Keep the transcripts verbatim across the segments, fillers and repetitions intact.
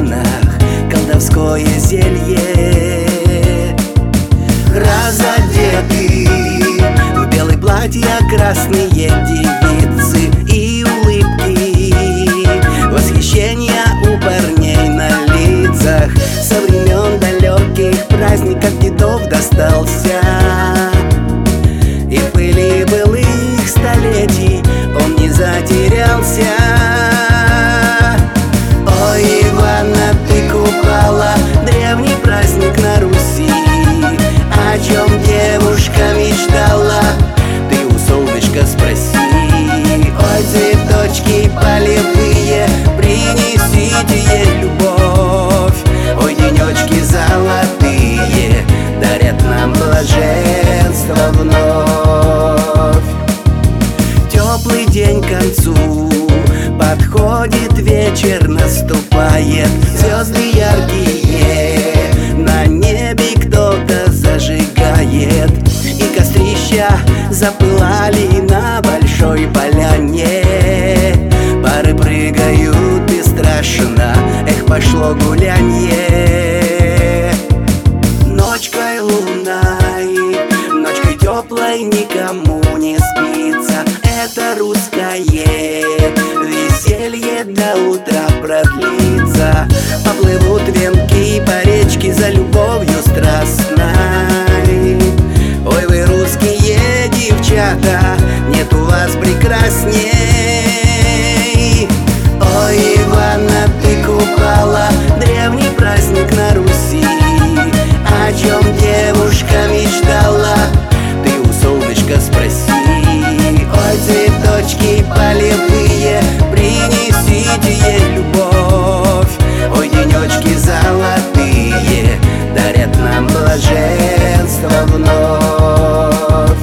стенах колдовское зелье. Разодеты в белые платья красные девицы и улыбки, восхищение у парней на лицах. Со времен далеких праздник от дедов достался, и в пыли былых столетий он не затерялся. Ой, Ивана, ты купала, древний праздник на Руси. О чем девушка мечтала, ты у солнышка спроси. Ой, цветочки полевые, принесите ей любовь. Ой, денечки золотые дарят нам блаженство вновь. Теплый день к концу подходит, вечер наступает. Звезды яркие на небе кто-то зажигает, и кострища запылали на большой поляне. Пары прыгают бесстрашно, эх, пошло гулянье. Ночкой лунной, ночкой теплой никому не спится. Это русское веселье до утра продлится. Поплывут венки по речке за любовью страстной. Ой, вы русские девчата, нет у вас прекрасней. Ой, Ивана, ты купала, древний праздник на Руси. О чем девушка мечтала, ты у солнышка спроси. Ой, цветочки полевые, принесите ей любовь. Ой, денечки золотые дарят нам блаженство вновь.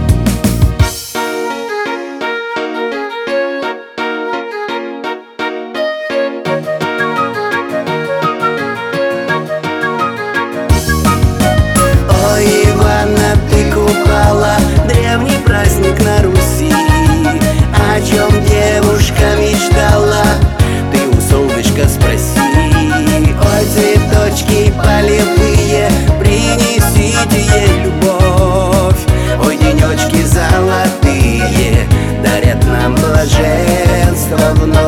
Ой, Ивана, ты купала, древний праздник на Руси. О чем девушка мечтала, ты у солнышка спроси. Ой, цветочки полевые, принесите ей любовь. Ой, денечки золотые дарят нам блаженство вновь.